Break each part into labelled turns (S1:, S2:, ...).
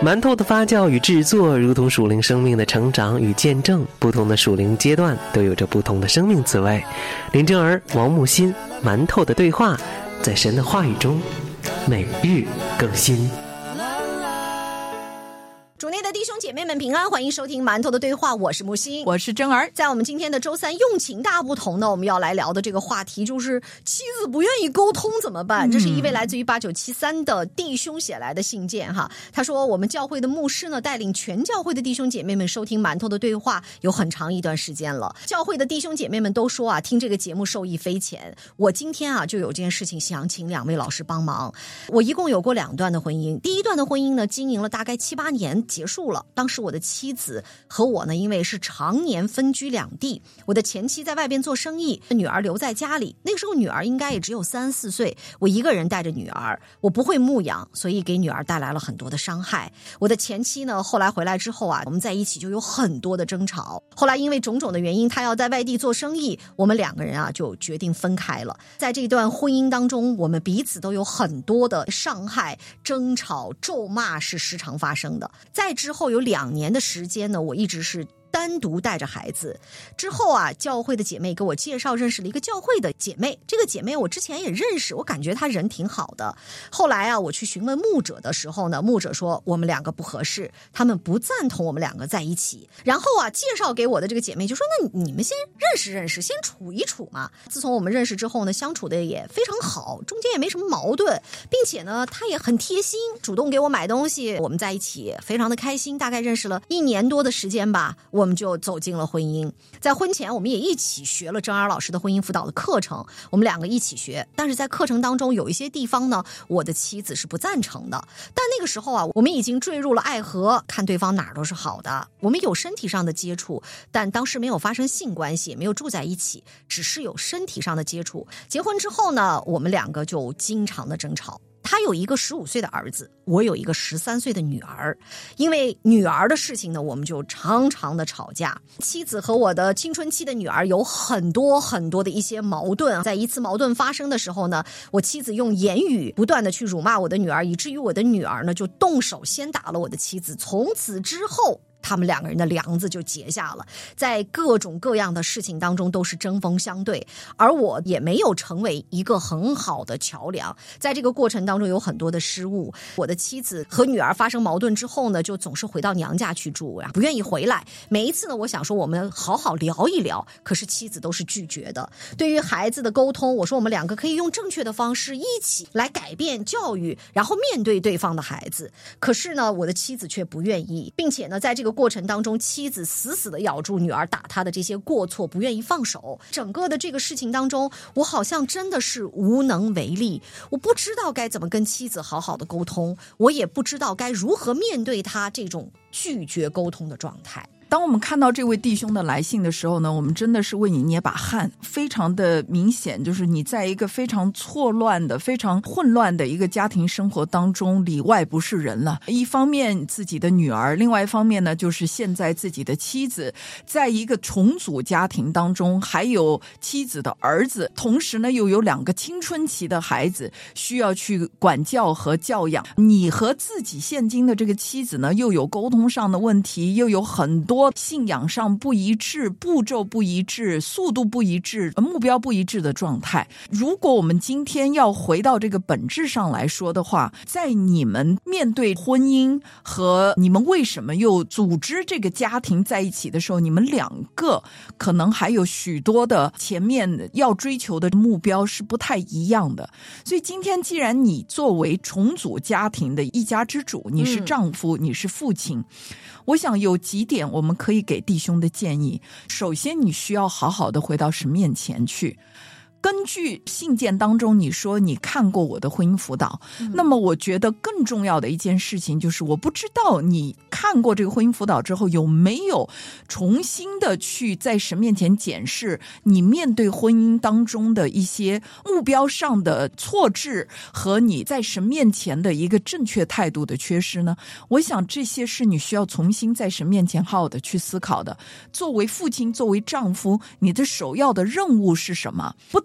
S1: 馒头的发酵与制作如同属灵生命的成长与见证，不同的属灵阶段都有着不同的生命滋味。林正儿、王木心，馒头的对话，在神的话语中每日更新。
S2: 主内的弟兄姐妹们平安，欢迎收听馒头的对话，我是木心，
S3: 我是真儿。
S2: 在我们今天的周三用情大不同呢，我们要来聊的这个话题就是妻子不愿意沟通怎么办。这是一位来自于8973的弟兄写来的信件哈。他说我们教会的牧师呢，带领全教会的弟兄姐妹们收听馒头的对话有很长一段时间了，教会的弟兄姐妹们都说啊，听这个节目受益匪浅。我今天啊就有件事情想请两位老师帮忙。我一共有过2段的婚姻，第一段的婚姻呢经营了大概7、8年结束了。当时我的妻子和我呢，因为是常年分居两地，我的前妻在外边做生意，女儿留在家里。那个时候女儿应该也只有3、4岁，我一个人带着女儿，我不会牧养，所以给女儿带来了很多的伤害。我的前妻呢，后来回来之后啊，我们在一起就有很多的争吵。后来因为种种的原因，她要在外地做生意，我们2个人啊就决定分开了。在这段婚姻当中，我们彼此都有很多的伤害、争吵、咒骂是时常发生的。在之后有2年的时间呢，我一直是单独带着孩子。之后啊，教会的姐妹给我介绍认识了一个教会的姐妹，这个姐妹我之前也认识，我感觉她人挺好的。后来啊，我去询问牧者的时候呢，牧者说我们2个不合适，他们不赞同我们2个在一起。然后啊，介绍给我的这个姐妹就说，那你们先认识认识，先处一处嘛。自从我们认识之后呢，相处的也非常好，中间也没什么矛盾，并且呢，她也很贴心，主动给我买东西，我们在一起非常的开心。大概认识了1年多的时间吧，我们就走进了婚姻。在婚前我们也一起学了郑儿老师的婚姻辅导的课程，我们2个一起学。但是在课程当中有一些地方呢，我的妻子是不赞成的。但那个时候啊，我们已经坠入了爱河，看对方哪儿都是好的。我们有身体上的接触，但当时没有发生性关系，也没有住在一起，只是有身体上的接触。结婚之后呢，我们2个就经常的争吵。他有一个15岁的儿子，我有一个13岁的女儿。因为女儿的事情呢，我们就常常的吵架。妻子和我的青春期的女儿有很多很多的一些矛盾。在一次矛盾发生的时候呢，我妻子用言语不断的去辱骂我的女儿，以至于我的女儿呢就动手先打了我的妻子。从此之后他们2个人的梁子就结下了，在各种各样的事情当中都是针锋相对，而我也没有成为一个很好的桥梁。在这个过程当中有很多的失误。我的妻子和女儿发生矛盾之后呢，就总是回到娘家去住呀，不愿意回来。每一次呢，我想说我们好好聊一聊，可是妻子都是拒绝的。对于孩子的沟通，我说我们2个可以用正确的方式一起来改变教育，然后面对对方的孩子。可是呢，我的妻子却不愿意，并且呢，在这个过程当中，妻子死死地咬住女儿打她的这些过错，不愿意放手。整个的这个事情当中，我好像真的是无能为力。我不知道该怎么跟妻子好好的沟通，我也不知道该如何面对她这种拒绝沟通的状态。
S3: 当我们看到这位弟兄的来信的时候呢，我们真的是为你捏把汗，非常的明显，就是你在一个非常错乱的、非常混乱的一个家庭生活当中，里外不是人了。一方面自己的女儿，另外一方面呢，就是现在自己的妻子，在一个重组家庭当中，还有妻子的儿子，同时呢又有2个青春期的孩子需要去管教和教养。你和自己现今的这个妻子呢，又有沟通上的问题，又有很多信仰上不一致、步骤不一致、速度不一致、目标不一致的状态。如果我们今天要回到这个本质上来说的话，在你们面对婚姻和你们为什么又组织这个家庭在一起的时候，你们2个可能还有许多的前面要追求的目标是不太一样的。所以今天既然你作为重组家庭的一家之主，你是丈夫，你是父亲，我想有几点我们可以给弟兄的建议。首先，你需要好好的回到神面前去。根据信件当中你说你看过我的婚姻辅导，那么我觉得更重要的一件事情就是，我不知道你看过这个婚姻辅导之后有没有重新的去在神面前检视你面对婚姻当中的一些目标上的错置和你在神面前的一个正确态度的缺失呢？我想这些是你需要重新在神面前好好的去思考的。作为父亲，作为丈夫，你的首要的任务是什么？不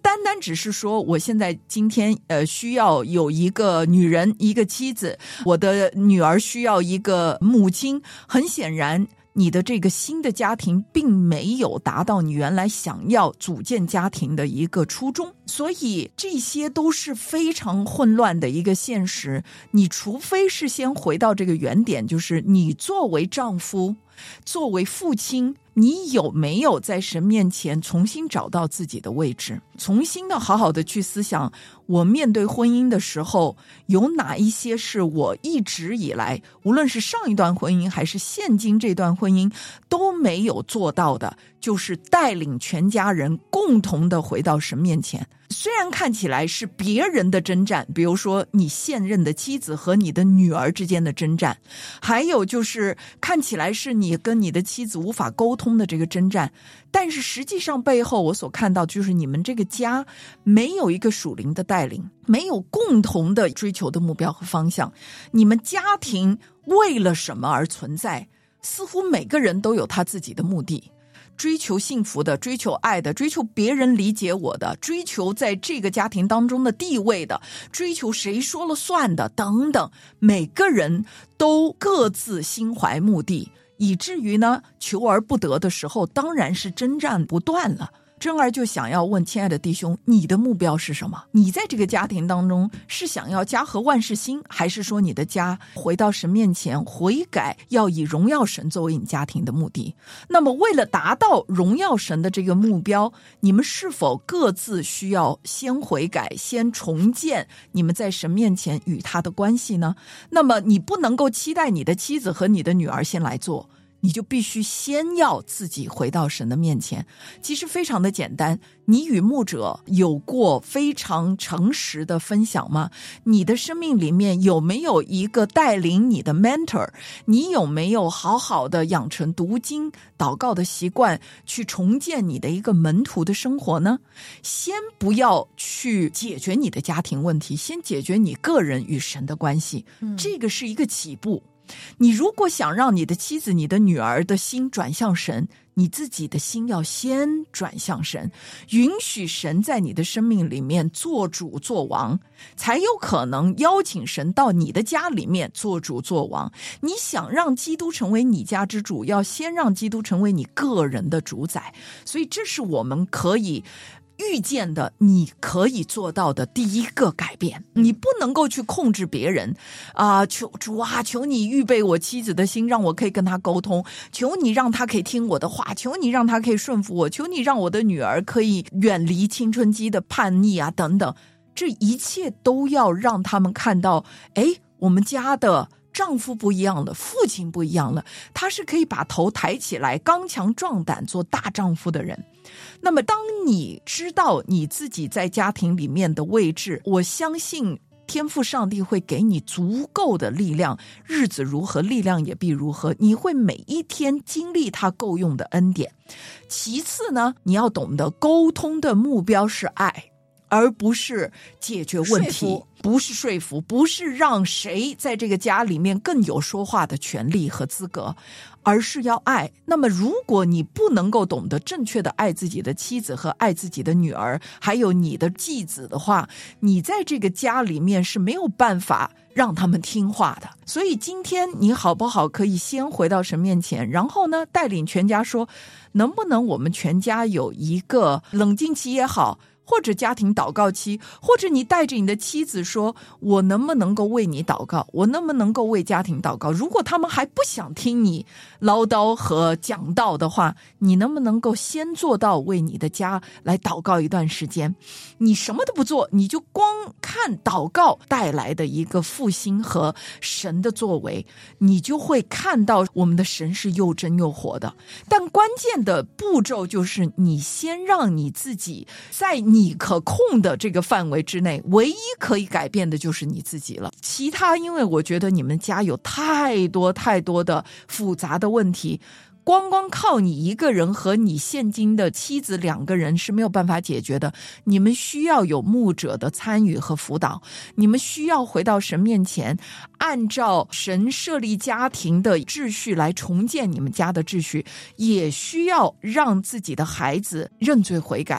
S3: 单单只是说我现在今天需要有一个女人，一个妻子，我的女儿需要一个母亲，很显然你的这个新的家庭并没有达到你原来想要组建家庭的一个初衷，所以这些都是非常混乱的一个现实。你除非是先回到这个原点，就是你作为丈夫，作为父亲，你有没有在神面前重新找到自己的位置，重新的好好的去思想，我面对婚姻的时候有哪一些是我一直以来无论是上一段婚姻还是现今这段婚姻都没有做到的，就是带领全家人共同的回到神面前。虽然看起来是别人的征战，比如说你现任的妻子和你的女儿之间的征战，还有就是看起来是你跟你的妻子无法沟通的这个征战，但是实际上背后我所看到就是你们这个家没有一个属灵的带领，没有共同的追求的目标和方向。你们家庭为了什么而存在？似乎每个人都有他自己的目的，追求幸福的，追求爱的，追求别人理解我的，追求在这个家庭当中的地位的，追求谁说了算的等等，每个人都各自心怀目的，以至于呢求而不得的时候当然是征战不断了。珍儿就想要问亲爱的弟兄，你的目标是什么？你在这个家庭当中是想要家和万事兴，还是说你的家回到神面前悔改，要以荣耀神作为你家庭的目的？那么为了达到荣耀神的这个目标，你们是否各自需要先悔改，先重建你们在神面前与他的关系呢？那么你不能够期待你的妻子和你的女儿先来做，你就必须先要自己回到神的面前。其实非常的简单，你与牧者有过非常诚实的分享吗？你的生命里面有没有一个带领你的 mentor？ 你有没有好好的养成读经祷告的习惯，去重建你的一个门徒的生活呢？先不要去解决你的家庭问题，先解决你个人与神的关系，这个是一个起步。你如果想让你的妻子你的女儿的心转向神，你自己的心要先转向神，允许神在你的生命里面做主做王，才有可能邀请神到你的家里面做主做王。你想让基督成为你家之主，要先让基督成为你个人的主宰。所以这是我们可以预见的，你可以做到的第一个改变。你不能够去控制别人求主啊，求你预备我妻子的心，让我可以跟他沟通，求你让他可以听我的话，求你让他可以顺服我，求你让我的女儿可以远离青春期的叛逆啊等等。这一切都要让他们看到，我们家的丈夫不一样了，父亲不一样了，他是可以把头抬起来，刚强壮胆，做大丈夫的人。那么当你知道你自己在家庭里面的位置，我相信天父上帝会给你足够的力量，日子如何，力量也必如何，你会每一天经历他够用的恩典。其次呢，你要懂得沟通的目标是爱，而不是解决问题，不是说服，不是让谁在这个家里面更有说话的权利和资格，而是要爱。那么如果你不能够懂得正确的爱自己的妻子和爱自己的女儿，还有你的继子的话，你在这个家里面是没有办法让他们听话的。所以今天你好不好可以先回到神面前，然后呢带领全家说，能不能我们全家有一个冷静期也好，或者家庭祷告期，或者你带着你的妻子说，我能不能够为你祷告，我能不能够为家庭祷告。如果他们还不想听你唠叨和讲道的话，你能不能够先做到为你的家来祷告一段时间。你什么都不做，你就光看祷告带来的一个复兴和神的作为，你就会看到我们的神是又真又活的。但关键的步骤就是你先让你自己在你可控的这个范围之内，唯一可以改变的就是你自己了。其他，因为我觉得你们家有太多太多的复杂的问题，光靠你一个人和你现今的妻子两个人是没有办法解决的。你们需要有牧者的参与和辅导，你们需要回到神面前，按照神设立家庭的秩序来重建你们家的秩序，也需要让自己的孩子认罪悔改。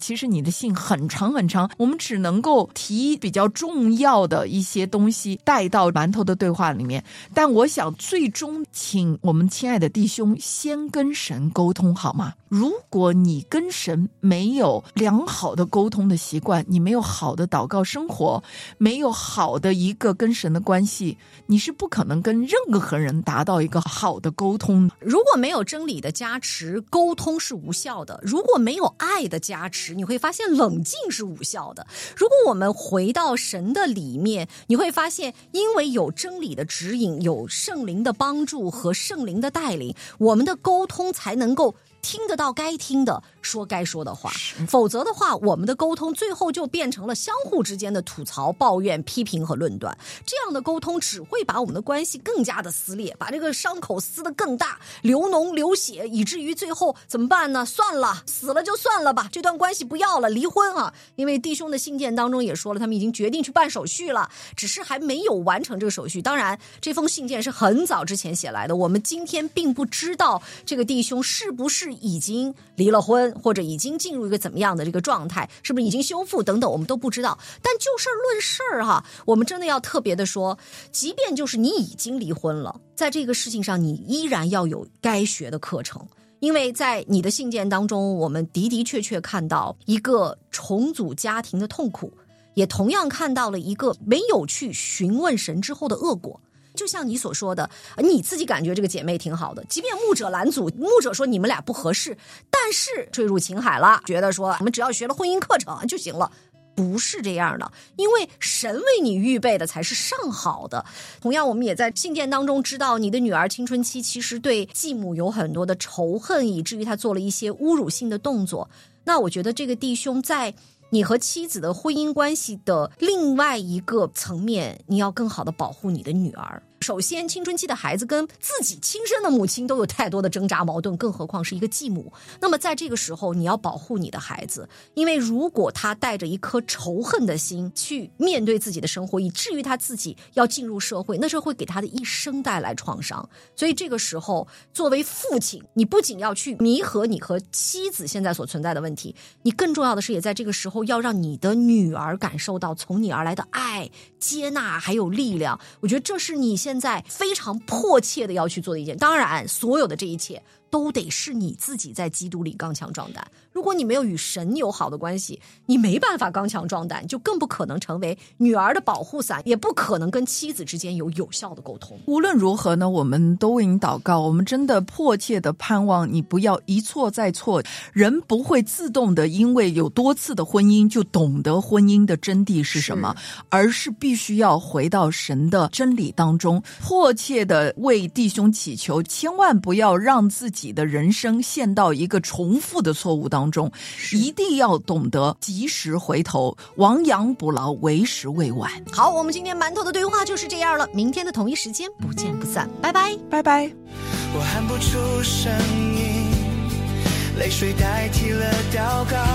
S3: 其实你的信很长很长，我们只能够提比较重要的一些东西带到馒头的对话里面。但我想最终请我们亲爱的弟兄先跟神沟通好吗？如果你跟神没有良好的沟通的习惯，你没有好的祷告生活，没有好的一个跟神的关系，你是不可能跟任何人达到一个好的沟通。
S2: 如果没有真理的加持，沟通是无效的；如果没有爱的加持，你会发现冷静是无效的。如果我们回到神的里面，你会发现因为有真理的指引，有圣灵的帮助和圣灵的带领，我们的沟通才能够听得到该听的，说该说的话。否则的话，我们的沟通最后就变成了相互之间的吐槽、抱怨、批评和论断。这样的沟通只会把我们的关系更加的撕裂，把这个伤口撕得更大，流脓流血，以至于最后怎么办呢？算了，死了就算了吧，这段关系不要了，离婚啊！因为弟兄的信件当中也说了，他们已经决定去办手续了，只是还没有完成这个手续。当然，这封信件是很早之前写来的，我们今天并不知道这个弟兄是不是已经离了婚，或者已经进入一个怎么样的这个状态，是不是已经修复等等，我们都不知道。但就事论事哈，我们真的要特别的说，即便就是你已经离婚了，在这个事情上你依然要有该学的课程。因为在你的信件当中，我们的确看到一个重组家庭的痛苦，也同样看到了一个没有去询问神之后的恶果。就像你所说的，你自己感觉这个姐妹挺好的，即便牧者拦阻，牧者说你们俩不合适，但是坠入情海了，觉得说我们只要学了婚姻课程就行了。不是这样的，因为神为你预备的才是上好的。同样，我们也在信件当中知道，你的女儿青春期其实对继母有很多的仇恨，以至于她做了一些侮辱性的动作。那我觉得这个弟兄在你和妻子的婚姻关系的另外一个层面，你要更好的保护你的女儿。首先，青春期的孩子跟自己亲生的母亲都有太多的挣扎矛盾，更何况是一个继母。那么在这个时候，你要保护你的孩子，因为如果他带着一颗仇恨的心去面对自己的生活，以至于他自己要进入社会，那是会给他的一生带来创伤。所以这个时候，作为父亲，你不仅要去弥合你和妻子现在所存在的问题，你更重要的是也在这个时候要让你的女儿感受到从你而来的爱、接纳还有力量。我觉得这是你现在非常迫切的要去做的一件。当然，所有的这一切都得是你自己在基督里刚强壮胆。如果你没有与神有好的关系，你没办法刚强壮胆，就更不可能成为女儿的保护伞，也不可能跟妻子之间有有效的沟通。
S3: 无论如何呢，我们都为你祷告，我们真的迫切的盼望你不要一错再错。人不会自动的因为有多次的婚姻就懂得婚姻的真谛是什么，而是必须要回到神的真理当中，迫切的为弟兄祈求，千万不要让自己的人生陷到一个重复的错误当中，一定要懂得及时回头，亡羊补牢，为时未晚。
S2: 好，我们今天馒头的对话就是这样了，明天的同一时间不见不散，拜拜，
S3: 拜拜。
S4: 我喊不出声音，泪水代替了祷告，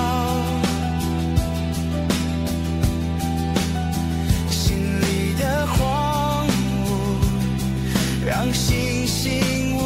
S4: 心里的荒芜让星星